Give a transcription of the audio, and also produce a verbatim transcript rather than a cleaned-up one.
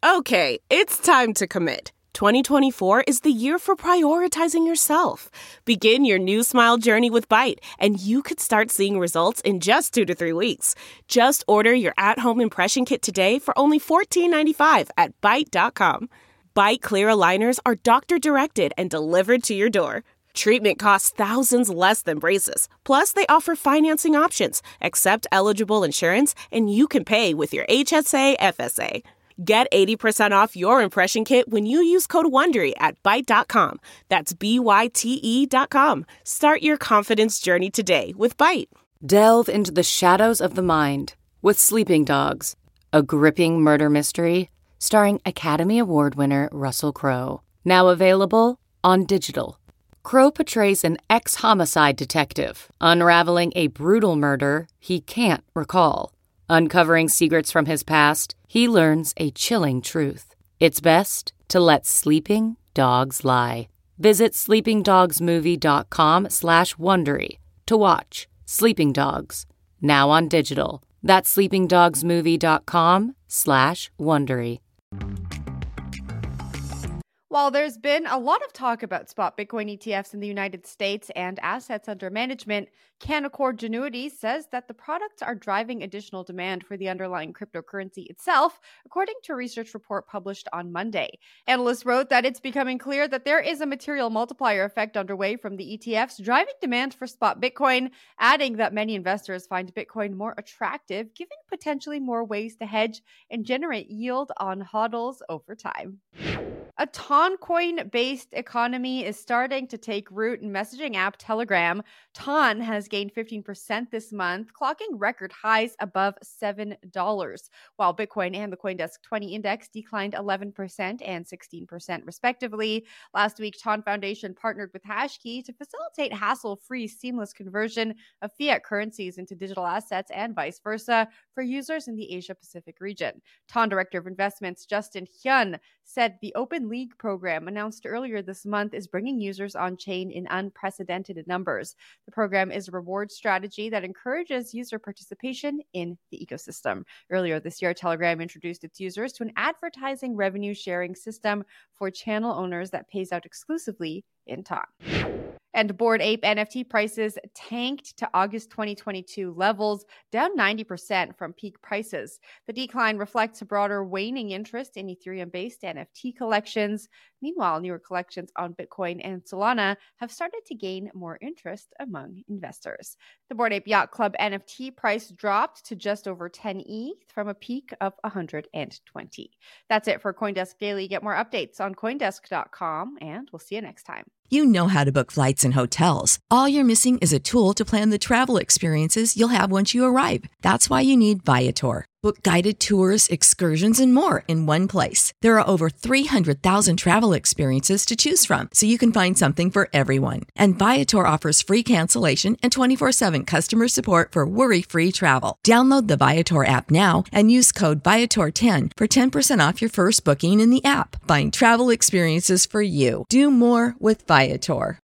Okay, it's time to commit. twenty twenty-four is the year for prioritizing yourself. Begin your new smile journey with Byte, and you could start seeing results in just two to three weeks. Just order your at-home impression kit today for only fourteen ninety-five at byte dot com. Byte Clear aligners are doctor-directed and delivered to your door. Treatment costs thousands less than braces. Plus, they offer financing options, accept eligible insurance, and you can pay with your H S A F S A. Get eighty percent off your impression kit when you use code WONDERY at byte dot com. That's B Y T E dot com. Start your confidence journey today with Byte. Delve into the shadows of the mind with Sleeping Dogs, a gripping murder mystery starring Academy Award winner Russell Crowe. Now available on digital. Crowe portrays an ex-homicide detective unraveling a brutal murder he can't recall. Uncovering secrets from his past, he learns a chilling truth. It's best to let sleeping dogs lie. Visit sleepingdogsmovie.com slash Wondery to watch Sleeping Dogs, now on digital. That's sleepingdogsmovie.com slash Wondery. While there's been a lot of talk about spot Bitcoin E T Fs in the United States and assets under management, Canaccord Genuity says that the products are driving additional demand for the underlying cryptocurrency itself, according to a research report published on Monday. Analysts wrote that it's becoming clear that there is a material multiplier effect underway from the E T Fs driving demand for spot Bitcoin, adding that many investors find Bitcoin more attractive, giving potentially more ways to hedge and generate yield on hodls over time. A Toncoin-based economy is starting to take root in messaging app Telegram. Ton has gained fifteen percent this month, clocking record highs above seven dollars, while Bitcoin and the CoinDesk twenty index declined eleven percent and sixteen percent respectively. Last week, Ton Foundation partnered with Hashkey to facilitate hassle-free, seamless conversion of fiat currencies into digital assets and vice versa for users in the Asia-Pacific region. Ton Director of Investments Justin Hyun said the Open League program announced earlier this month is bringing users on-chain in unprecedented numbers. The program is a reward strategy that encourages user participation in the ecosystem. Earlier this year, Telegram introduced its users to an advertising revenue sharing system for channel owners that pays out exclusively in Ton. And Bored Ape N F T prices tanked to August twenty twenty-two levels, down ninety percent from peak prices. The decline reflects a broader waning interest in Ethereum-based N F T collections. Meanwhile, newer collections on Bitcoin and Solana have started to gain more interest among investors. The Bored Ape Yacht Club N F T price dropped to just over ten E T H from a peak of one hundred twenty. That's it for CoinDesk Daily. Get more updates on coindesk dot com, and we'll see you next time. You know how to book flights and hotels. All you're missing is a tool to plan the travel experiences you'll have once you arrive. That's why you need Viator. Book guided tours, excursions, and more in one place. There are over three hundred thousand travel experiences to choose from, so you can find something for everyone. And Viator offers free cancellation and twenty-four seven customer support for worry-free travel. Download the Viator app now and use code Viator ten for ten percent off your first booking in the app. Find travel experiences for you. Do more with Viator.